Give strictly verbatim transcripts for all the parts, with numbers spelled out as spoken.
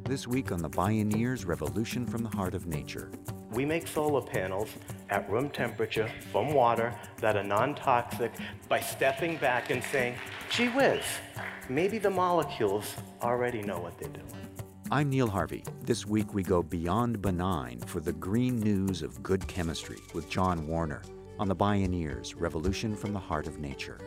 This week on the Bioneers Revolution from the Heart of Nature. We make solar panels at room temperature from water that are non-toxic by stepping back and saying, gee whiz, maybe the molecules already know what they're doing. I'm Neil Harvey. This week we go beyond benign for the green news of good chemistry with John Warner on the Bioneers Revolution from the Heart of Nature.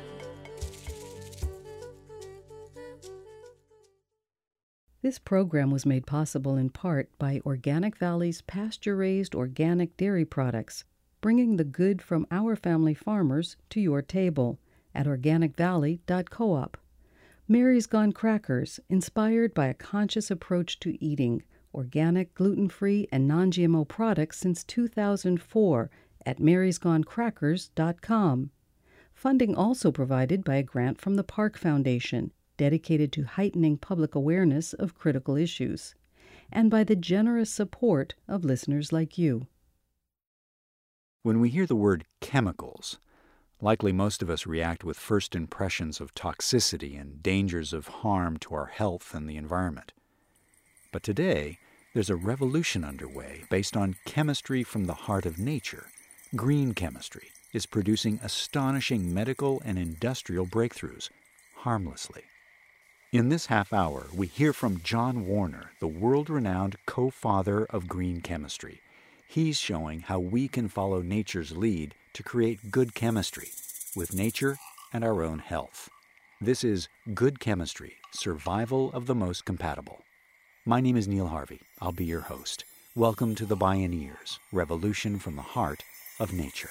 This program was made possible in part by Organic Valley's pasture-raised organic dairy products, bringing the good from our family farmers to your table at organic valley dot coop. Mary's Gone Crackers, inspired by a conscious approach to eating organic, gluten-free, and non-G M O products since two thousand four at marys gone crackers dot com. Funding also provided by a grant from the Park Foundation, dedicated to heightening public awareness of critical issues, and by the generous support of listeners like you. When we hear the word chemicals, likely most of us react with first impressions of toxicity and dangers of harm to our health and the environment. But today, there's a revolution underway based on chemistry from the heart of nature. Green chemistry is producing astonishing medical and industrial breakthroughs harmlessly. In this half hour, we hear from John Warner, the world-renowned co-father of green chemistry. He's showing how we can follow nature's lead to create good chemistry with nature and our own health. This is Good Chemistry, Survival of the Most Compatible. My name is Neil Harvey. I'll be your host. Welcome to the Bioneers, Revolution from the Heart of Nature.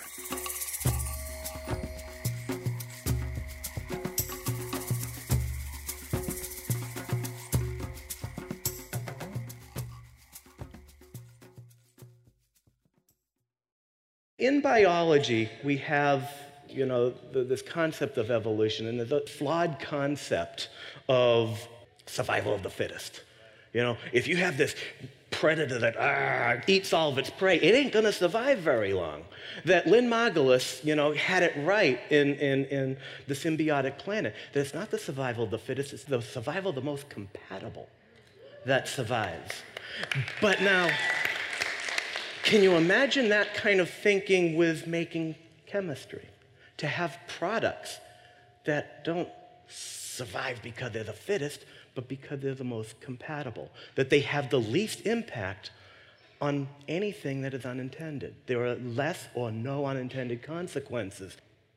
In biology, we have, you know, the, this concept of evolution and the flawed concept of survival of the fittest. You know, if you have this predator that ah, eats all of its prey, it ain't going to survive very long. That Lynn Margulis, you know, had it right in, in, in The Symbiotic Planet. That it's not the survival of the fittest, it's the survival of the most compatible that survives. But now, can you imagine that kind of thinking with making chemistry? To have products that don't survive because they're the fittest, but because they're the most compatible. That they have the least impact on anything that is unintended. There are less or no unintended consequences.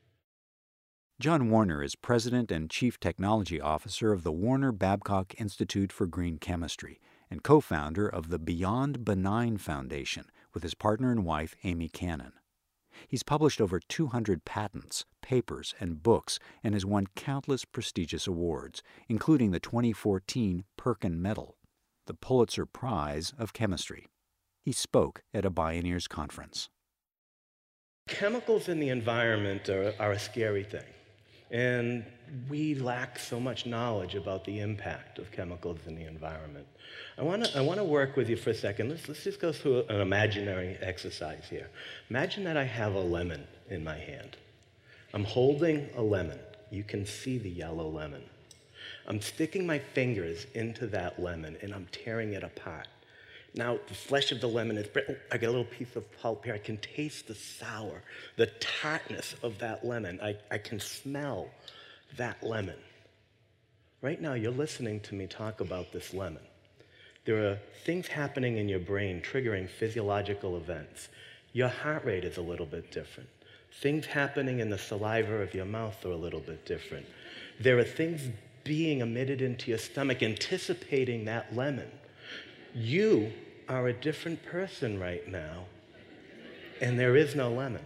John Warner is President and Chief Technology Officer of the Warner Babcock Institute for Green Chemistry and co-founder of the Beyond Benign Foundation with his partner and wife, Amy Cannon. He's published over two hundred patents, papers, and books, and has won countless prestigious awards, including the twenty fourteen Perkin Medal, the Pulitzer Prize of Chemistry. He spoke at a Bioneers conference. Chemicals in the environment are, are a scary thing. And we lack so much knowledge about the impact of chemicals in the environment. I want to I want to work with you for a second. Let's, let's just go through an imaginary exercise here. Imagine that I have a lemon in my hand. I'm holding a lemon. You can see the yellow lemon. I'm sticking my fingers into that lemon, and I'm tearing it apart. Now, the flesh of the lemon is brittle. I get a little piece of pulp here. I can taste the sour, the tartness of that lemon. I, I can smell that lemon. Right now, you're listening to me talk about this lemon. There are things happening in your brain triggering physiological events. Your heart rate is a little bit different. Things happening in the saliva of your mouth are a little bit different. There are things being emitted into your stomach anticipating that lemon. You are a different person right now, and there is no lemon.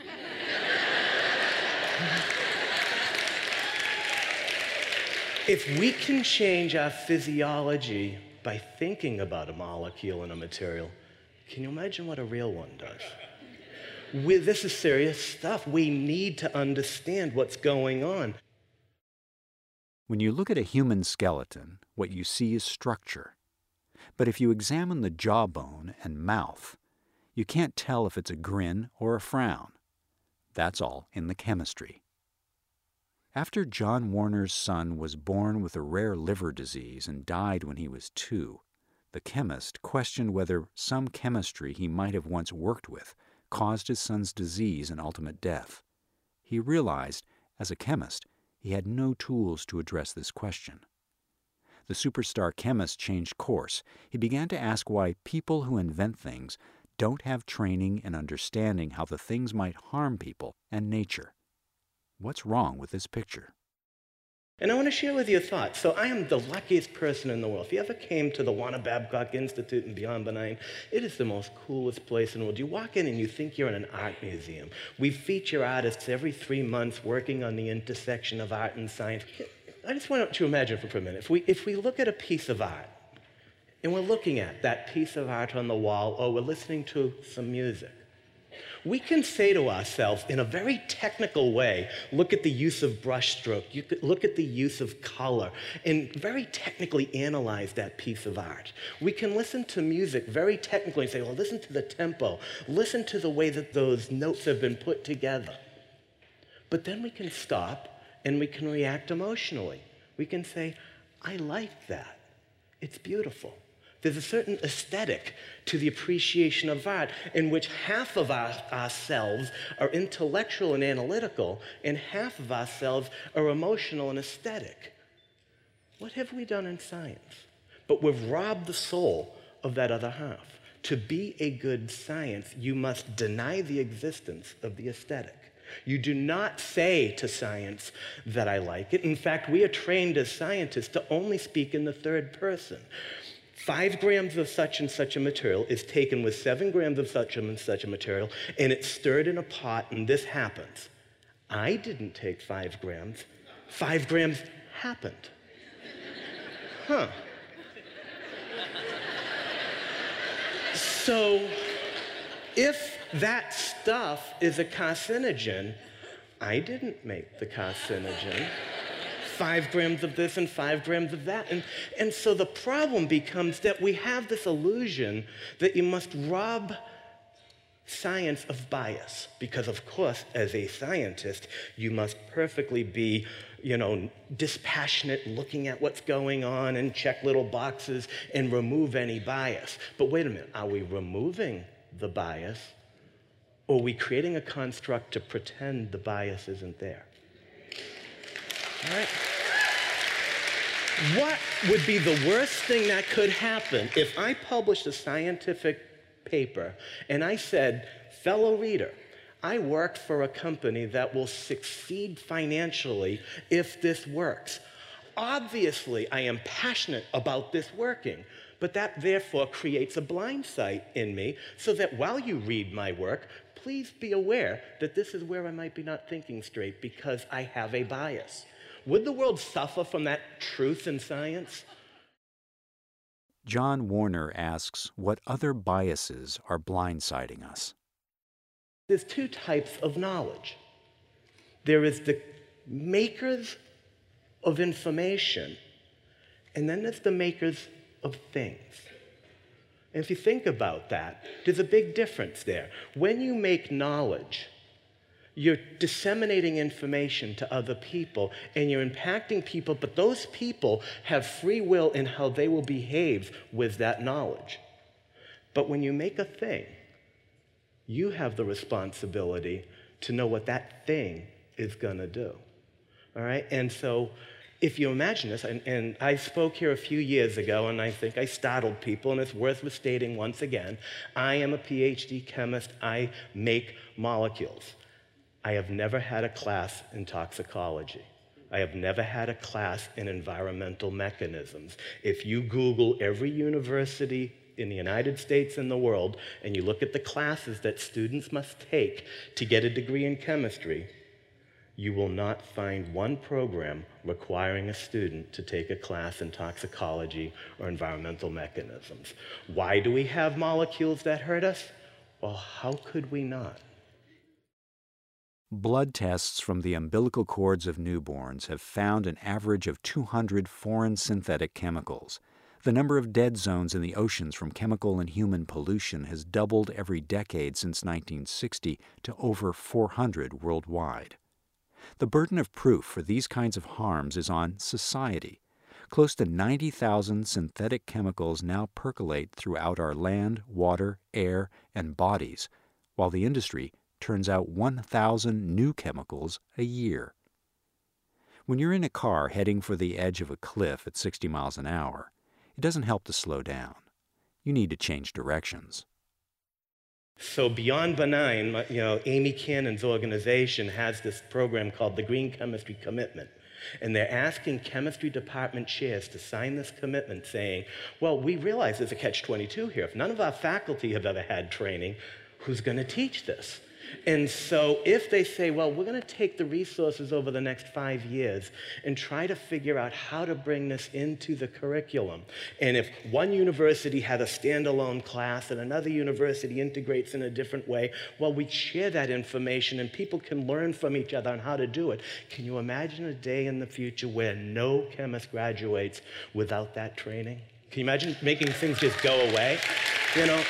If we can change our physiology by thinking about a molecule and a material, can you imagine what a real one does? We, this is serious stuff. We need to understand what's going on. When you look at a human skeleton, what you see is structure. But if you examine the jawbone and mouth, you can't tell if it's a grin or a frown. That's all in the chemistry. After John Warner's son was born with a rare liver disease and died when he was two, the chemist questioned whether some chemistry he might have once worked with caused his son's disease and ultimate death. He realized, as a chemist, he had no tools to address this question. The superstar chemist changed course. He began to ask why people who invent things don't have training and understanding how the things might harm people and nature. What's wrong with this picture? And I want to share with you a thought. So I am the luckiest person in the world. If you ever came to the Warner Babcock Institute in Beyond Benign, it is the most coolest place in the world. You walk in and you think you're in an art museum. We feature artists every three months working on the intersection of art and science. I just want you to imagine for a minute. If we, if we look at a piece of art, and we're looking at that piece of art on the wall, or we're listening to some music, we can say to ourselves in a very technical way, look at the use of brushstroke, you could look at the use of color, and very technically analyze that piece of art. We can listen to music very technically and say, well, listen to the tempo, listen to the way that those notes have been put together. But then we can stop and we can react emotionally. We can say, I like that. It's beautiful. There's a certain aesthetic to the appreciation of art in which half of our, ourselves are intellectual and analytical, and half of ourselves are emotional and aesthetic. What have we done in science? But we've robbed the soul of that other half. To be a good science, you must deny the existence of the aesthetic. You do not say to science that I like it. In fact, we are trained as scientists to only speak in the third person. Five grams of such and such a material is taken with seven grams of such and such a material, and it's stirred in a pot, and this happens. I didn't take five grams. Five grams happened. Huh. So, if that stuff is a carcinogen, I didn't make the carcinogen. Five grams of this and five grams of that. And, and so the problem becomes that we have this illusion that you must rob science of bias. Because, of course, as a scientist, you must perfectly be, you know, dispassionate, looking at what's going on and check little boxes and remove any bias. But wait a minute, are we removing the bias, or are we creating a construct to pretend the bias isn't there? All right. What would be the worst thing that could happen if I published a scientific paper and I said, fellow reader, I work for a company that will succeed financially if this works. Obviously, I am passionate about this working, but that therefore creates a blind sight in me so that while you read my work, please be aware that this is where I might be not thinking straight because I have a bias. Would the world suffer from that truth in science? John Warner asks what other biases are blindsiding us. There's two types of knowledge. There is the makers of information, and then there's the makers of things. And if you think about that, there's a big difference there. When you make knowledge, you're disseminating information to other people, and you're impacting people, but those people have free will in how they will behave with that knowledge. But when you make a thing, you have the responsibility to know what that thing is going to do. All right? And so if you imagine this, and, and I spoke here a few years ago, and I think I startled people, and it's worth stating once again, I am a PhD chemist. I make molecules. I have never had a class in toxicology. I have never had a class in environmental mechanisms. If you Google every university in the United States and the world, and you look at the classes that students must take to get a degree in chemistry, you will not find one program requiring a student to take a class in toxicology or environmental mechanisms. Why do we have molecules that hurt us? Well, how could we not? Blood tests from the umbilical cords of newborns have found an average of two hundred foreign synthetic chemicals. The number of dead zones in the oceans from chemical and human pollution has doubled every decade since nineteen sixty to over four hundred worldwide. The burden of proof for these kinds of harms is on society. Close to ninety thousand synthetic chemicals now percolate throughout our land, water, air, and bodies, while the industry turns out one thousand new chemicals a year. When you're in a car heading for the edge of a cliff at sixty miles an hour, it doesn't help to slow down. You need to change directions. So Beyond Benign, you know, Amy Cannon's organization has this program called the Green Chemistry Commitment. And they're asking chemistry department chairs to sign this commitment saying, well, we realize there's a catch twenty-two here. If none of our faculty have ever had training, who's going to teach this? And so if they say, well, we're going to take the resources over the next five years and try to figure out how to bring this into the curriculum. And if one university has a standalone class and another university integrates in a different way, well, we share that information and people can learn from each other on how to do it. Can you imagine a day in the future where no chemist graduates without that training? Can you imagine making things just go away? You know?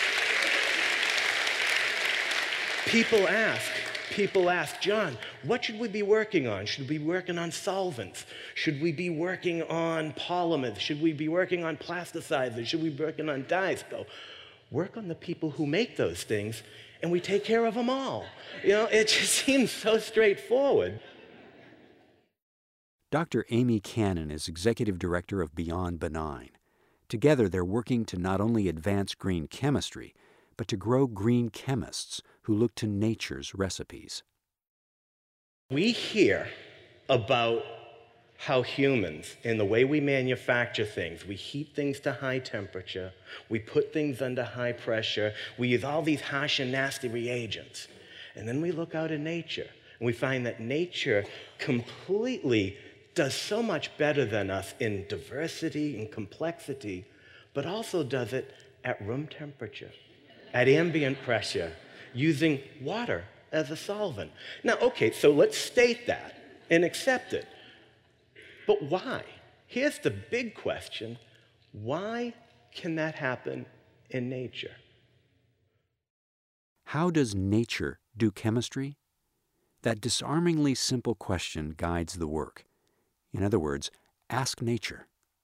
People ask, people ask, John, what should we be working on? Should we be working on solvents? Should we be working on polymers? Should we be working on plasticizers? Should we be working on dyes? Go, work on the people who make those things, and we take care of them all. You know, it just seems so straightforward. Doctor Amy Cannon is Executive Director of Beyond Benign. Together, they're working to not only advance green chemistry, but to grow green chemists who look to nature's recipes. We hear about how humans, in the way we manufacture things, we heat things to high temperature, we put things under high pressure, we use all these harsh and nasty reagents. And then we look out in nature, and we find that nature completely does so much better than us in diversity and complexity, but also does it at room temperature, at ambient pressure, using water as a solvent. Now, okay, so let's state that and accept it. But why? Here's the big question. Why can that happen in nature? How does nature do chemistry? That disarmingly simple question guides the work. In other words, ask nature.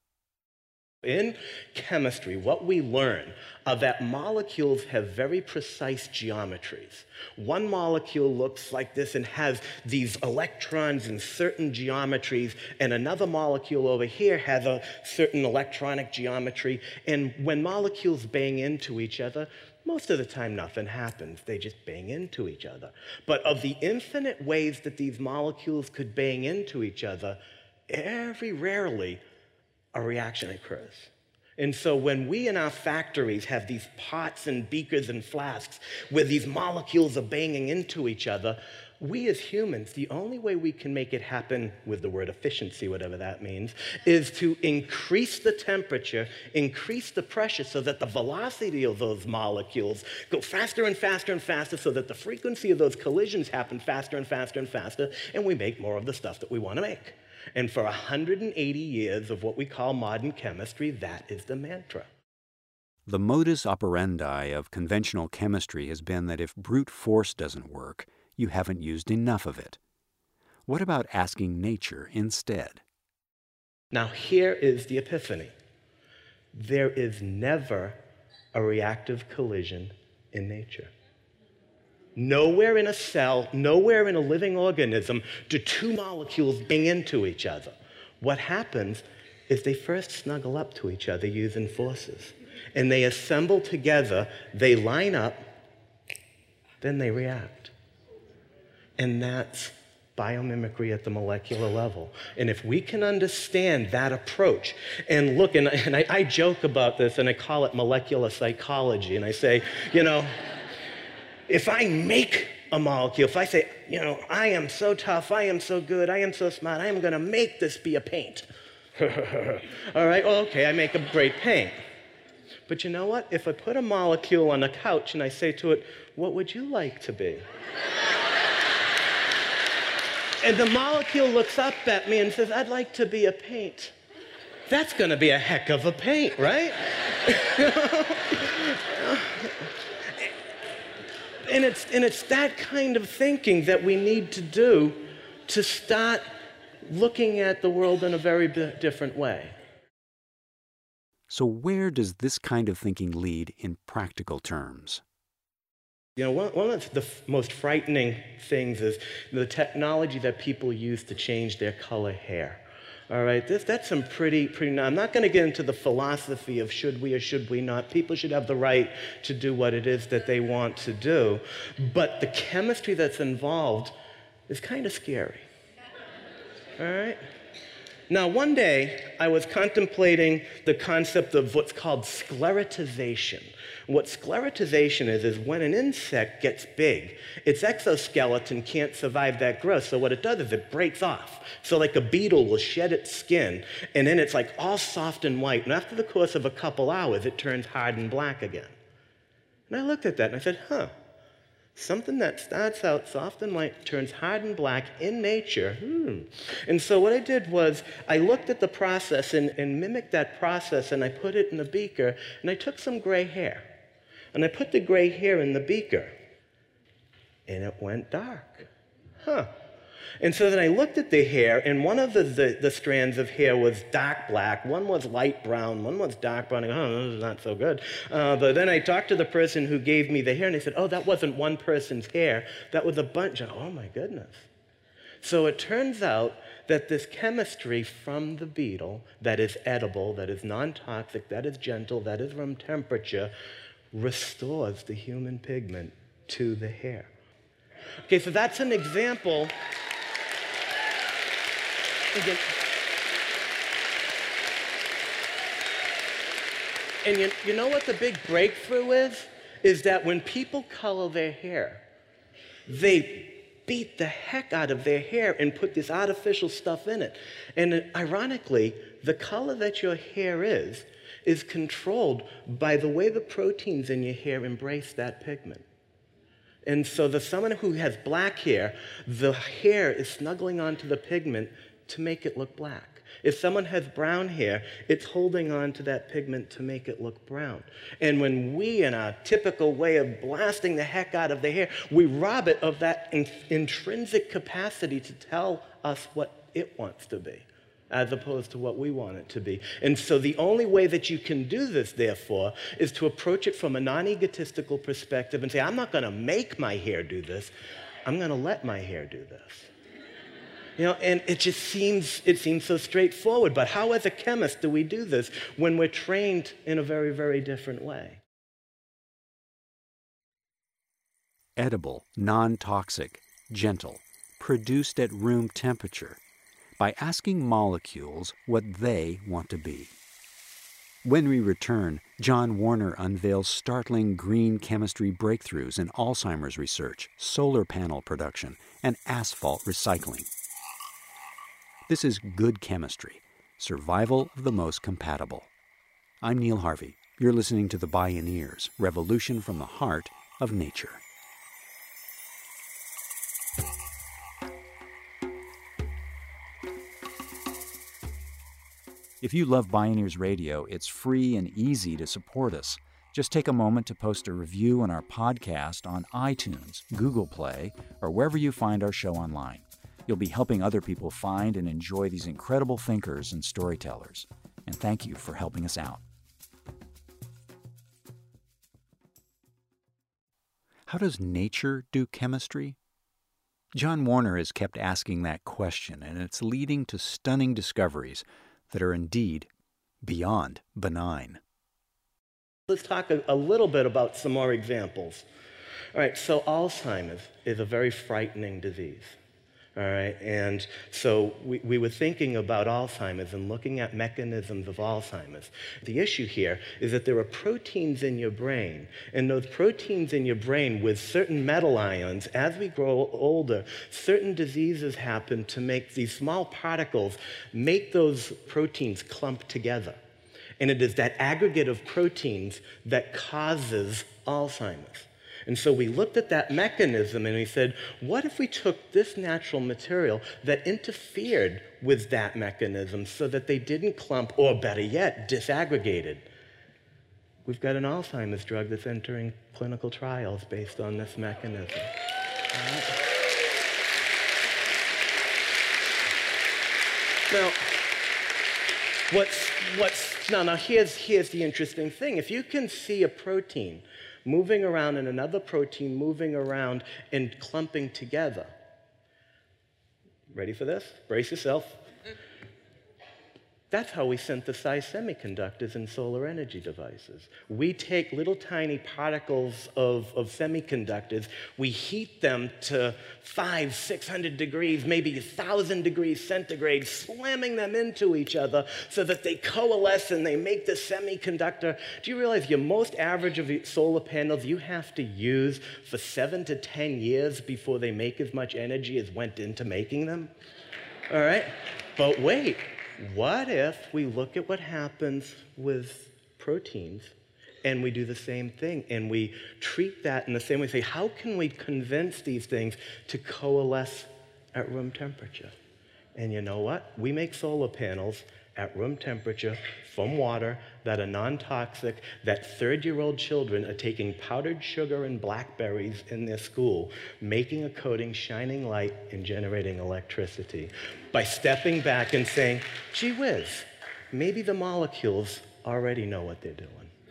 In chemistry, what we learn are that molecules have very precise geometries. One molecule looks like this and has these electrons in certain geometries, and another molecule over here has a certain electronic geometry. And when molecules bang into each other, most of the time nothing happens. They just bang into each other. But of the infinite ways that these molecules could bang into each other, very rarely a reaction occurs. And so when we in our factories have these pots and beakers and flasks where these molecules are banging into each other, we as humans, the only way we can make it happen with the word efficiency, whatever that means, is to increase the temperature, increase the pressure so that the velocity of those molecules go faster and faster and faster so that the frequency of those collisions happen faster and faster and faster, and we make more of the stuff that we want to make. And for one hundred eighty years of what we call modern chemistry, that is the mantra. The modus operandi of conventional chemistry has been that if brute force doesn't work, you haven't used enough of it. What about asking nature instead? Now here is the epiphany. There is never a reactive collision in nature. Nowhere in a cell, nowhere in a living organism do two molecules bang into each other. What happens is they first snuggle up to each other using forces. And they assemble together, they line up, then they react. And that's biomimicry at the molecular level. And if we can understand that approach, and look, and, and I, I joke about this, and I call it molecular psychology, and I say, you know, if I make a molecule, if I say, you know, I am so tough, I am so good, I am so smart, I am going to make this be a paint. All right, well, okay, I make a great paint. But you know what? If I put a molecule on a couch and I say to it, what would you like to be? And the molecule looks up at me and says, I'd like to be a paint. That's going to be a heck of a paint, right? And it's, and it's that kind of thinking that we need to do to start looking at the world in a very different way. So where does this kind of thinking lead in practical terms? You know, one, one of the f- most frightening things is the technology that people use to change their color hair. All right, this, that's some pretty, pretty, I'm not going to get into the philosophy of should we or should we not. People should have the right to do what it is that they want to do. But the chemistry that's involved is kind of scary. All right? Now, one day, I was contemplating the concept of what's called sclerotization. What sclerotization is, is when an insect gets big, its exoskeleton can't survive that growth, so what it does is it breaks off. So like a beetle will shed its skin, and then it's like all soft and white, and after the course of a couple hours, it turns hard and black again. And I looked at that and I said, huh, something that starts out soft and white turns hard and black in nature. Hmm. And so what I did was I looked at the process and, and mimicked that process, and I put it in a beaker, and I took some gray hair. And I put the gray hair in the beaker, and it went dark. Huh. And so then I looked at the hair, and one of the, the, the strands of hair was dark black, one was light brown, one was dark brown. I go, oh, this is not so good. Uh, but then I talked to the person who gave me the hair, and they said, oh, that wasn't one person's hair, that was a bunch. And, oh, my goodness. So it turns out that this chemistry from the beetle that is edible, that is non-toxic, that is gentle, that is room temperature, restores the human pigment to the hair. Okay, so that's an example. Again. And you, you know what the big breakthrough is? Is that when people color their hair, they beat the heck out of their hair and put this artificial stuff in it. And ironically, the color that your hair is, is controlled by the way the proteins in your hair embrace that pigment. And so the someone who has black hair, the hair is snuggling onto the pigment to make it look black. If someone has brown hair, it's holding on to that pigment to make it look brown. And when we, in our typical way of blasting the heck out of the hair, we rob it of that in- intrinsic capacity to tell us what it wants to be, as opposed to what we want it to be. And so the only way that you can do this, therefore, is to approach it from a non-egotistical perspective and say, I'm not going to make my hair do this. I'm going to let my hair do this. You know, and it just seems, it seems so straightforward. But how, as a chemist, do we do this when we're trained in a very, very different way? Edible, non-toxic, gentle, produced at room temperature, by asking molecules what they want to be. When we return, John Warner unveils startling green chemistry breakthroughs in Alzheimer's research, solar panel production, and asphalt recycling. This is Good Chemistry, survival of the most compatible. I'm Neil Harvey. You're listening to The Bioneers, Revolution from the Heart of Nature. If you love Bioneers Radio, it's free and easy to support us. Just take a moment to post a review on our podcast on iTunes, Google Play, or wherever you find our show online. You'll be helping other people find and enjoy these incredible thinkers and storytellers. And thank you for helping us out. How does nature do chemistry? John Warner has kept asking that question, and it's leading to stunning discoveries that are indeed beyond benign. Let's talk a, a little bit about some more examples. All right, so Alzheimer's is a very frightening disease. All right, and so we, we were thinking about Alzheimer's and looking at mechanisms of Alzheimer's. The issue here is that there are proteins in your brain, and those proteins in your brain with certain metal ions, as we grow older, certain diseases happen to make these small particles make those proteins clump together. And it is that aggregate of proteins that causes Alzheimer's. And so we looked at that mechanism and we said, what if we took this natural material that interfered with that mechanism so that they didn't clump, or better yet, disaggregated? We've got an Alzheimer's drug that's entering clinical trials based on this mechanism. All right. Now, what's, what's, now, now here's, here's the interesting thing. If you can see a protein moving around and another protein moving around and clumping together, ready for this? Brace yourself. That's how we synthesize semiconductors and solar energy devices. We take little tiny particles of, of semiconductors, we heat them to five, six hundred degrees, maybe a thousand degrees centigrade, slamming them into each other so that they coalesce and they make the semiconductor. Do you realize your most average of solar panels you have to use for seven to ten years before they make as much energy as went into making them? All right? But wait. What if we look at what happens with proteins and we do the same thing and we treat that in the same way? Say, how can we convince these things to coalesce at room temperature? And you know what? We make solar panels at room temperature from water that are non-toxic, that third-year-old children are taking powdered sugar and blackberries in their school, making a coating, shining light, and generating electricity by stepping back and saying, gee whiz, maybe the molecules already know what they're doing.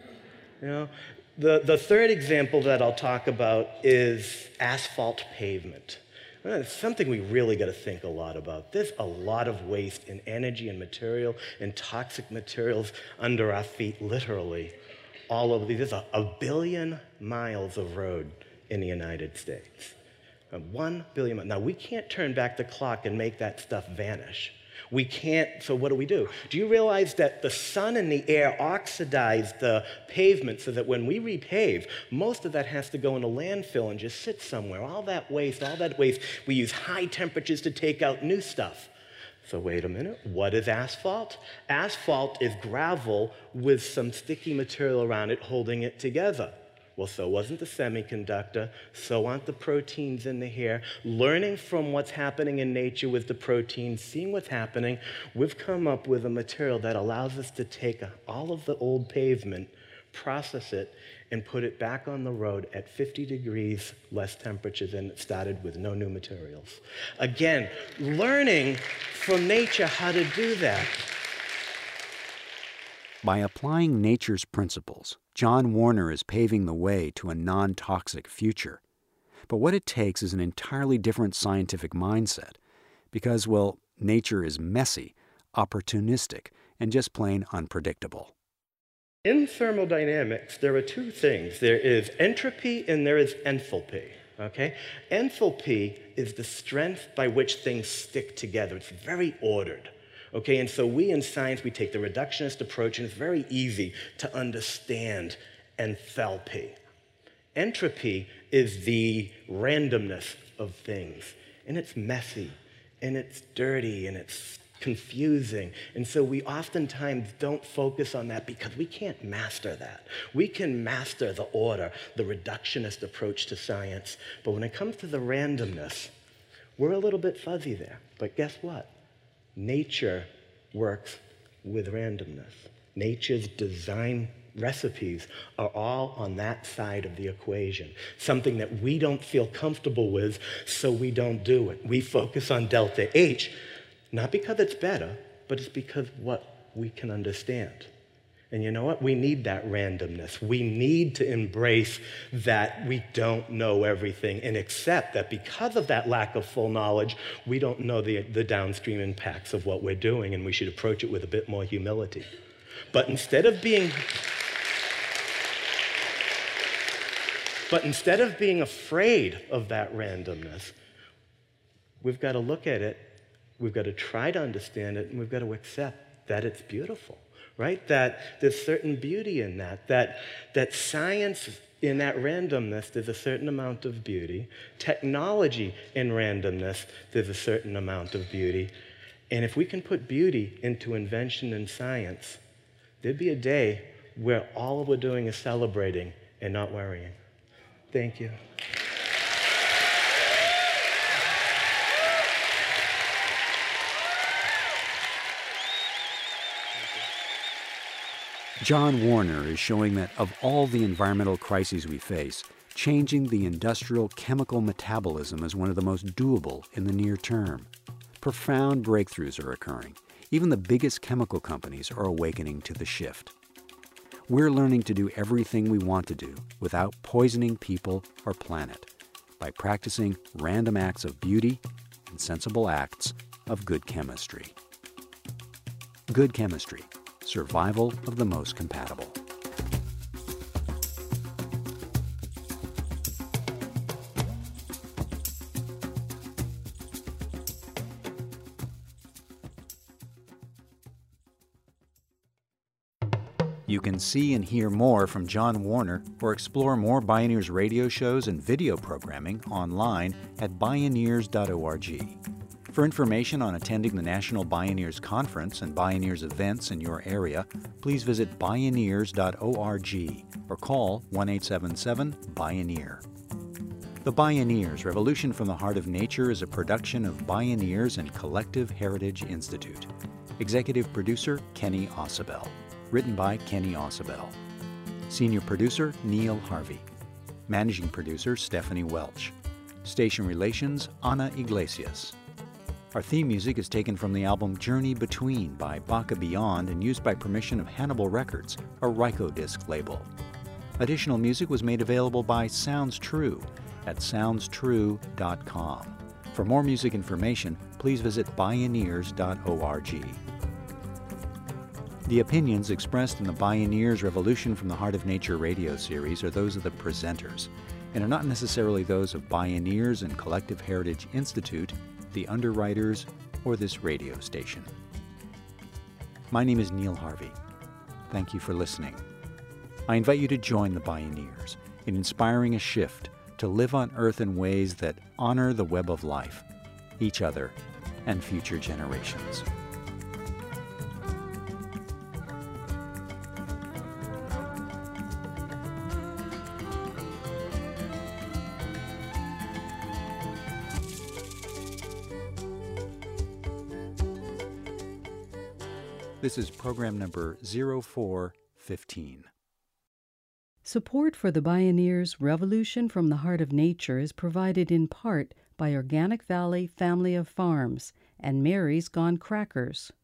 You know, the, the third example that I'll talk about is asphalt pavement. Well, it's something we really got to think a lot about. There's a lot of waste in energy and material and toxic materials under our feet, literally, all over. There's a, a billion miles of road in the United States. Uh, One billion miles. Now, we can't turn back the clock and make that stuff vanish. We can't, so what do we do? Do you realize that the sun and the air oxidize the pavement so that when we repave, most of that has to go in a landfill and just sit somewhere? All that waste, all that waste, we use high temperatures to take out new stuff. So wait a minute, what is asphalt? Asphalt is gravel with some sticky material around it holding it together. Well, so wasn't the semiconductor, so aren't the proteins in the hair. Learning from what's happening in nature with the proteins, seeing what's happening, we've come up with a material that allows us to take all of the old pavement, process it, and put it back on the road at fifty degrees less temperature than it started with no new materials. Again, learning from nature how to do that. By applying nature's principles, John Warner is paving the way to a non-toxic future. But what it takes is an entirely different scientific mindset because, well, nature is messy, opportunistic, and just plain unpredictable. In thermodynamics, there are two things. There is entropy and there is enthalpy. Okay? Enthalpy is the strength by which things stick together. It's very ordered. Okay, and so we in science, we take the reductionist approach, and it's very easy to understand enthalpy. Entropy is the randomness of things, and it's messy, and it's dirty, and it's confusing. And so we oftentimes don't focus on that because we can't master that. We can master the order, the reductionist approach to science, but when it comes to the randomness, we're a little bit fuzzy there. But guess what? Nature works with randomness. Nature's design recipes are all on that side of the equation, something that we don't feel comfortable with, so we don't do it. We focus on delta H, not because it's better, but it's because what we can understand. And you know what? We need that randomness. We need to embrace that we don't know everything and accept that because of that lack of full knowledge, we don't know the, the downstream impacts of what we're doing, and we should approach it with a bit more humility. But instead of being, but instead of being afraid of that randomness, we've got to look at it, we've got to try to understand it, and we've got to accept that it's beautiful. Right? That there's certain beauty in that, that, that science in that randomness, there's a certain amount of beauty. Technology in randomness, there's a certain amount of beauty. And if we can put beauty into invention and science, there'd be a day where all we're doing is celebrating and not worrying. Thank you. John Warner is showing that of all the environmental crises we face, changing the industrial chemical metabolism is one of the most doable in the near term. Profound breakthroughs are occurring, Even the biggest chemical companies are awakening to the shift. We're learning to do everything we want to do without poisoning people or planet by practicing random acts of beauty and sensible acts of good chemistry. Good chemistry, survival of the most compatible. You can see and hear more from John Warner or explore more Bioneers radio shows and video programming online at bioneers dot org. For information on attending the National Bioneers Conference and Bioneers events in your area, please visit bioneers dot org or call one eight seven seven Bioneer. The Bioneers, Revolution from the Heart of Nature is a production of Bioneers and Collective Heritage Institute. Executive producer Kenny Ausubel. Written by Kenny Ausubel. Senior producer Neil Harvey. Managing producer Stephanie Welch. Station relations Ana Iglesias. Our theme music is taken from the album Journey Between by Baca Beyond and used by permission of Hannibal Records, a Rykodisc label. Additional music was made available by Sounds True at sounds true dot com. For more music information, please visit bioneers dot org. The opinions expressed in the Bioneers Revolution from the Heart of Nature radio series are those of the presenters, and are not necessarily those of Bioneers and Collective Heritage Institute, the underwriters, or this radio station. My name is Neil Harvey. Thank you for listening. I invite you to join the Bioneers in inspiring a shift to live on Earth in ways that honor the web of life, each other, and future generations. This is program number zero four fifteen. Support for the Bioneers Revolution from the Heart of Nature is provided in part by Organic Valley Family of Farms and Mary's Gone Crackers.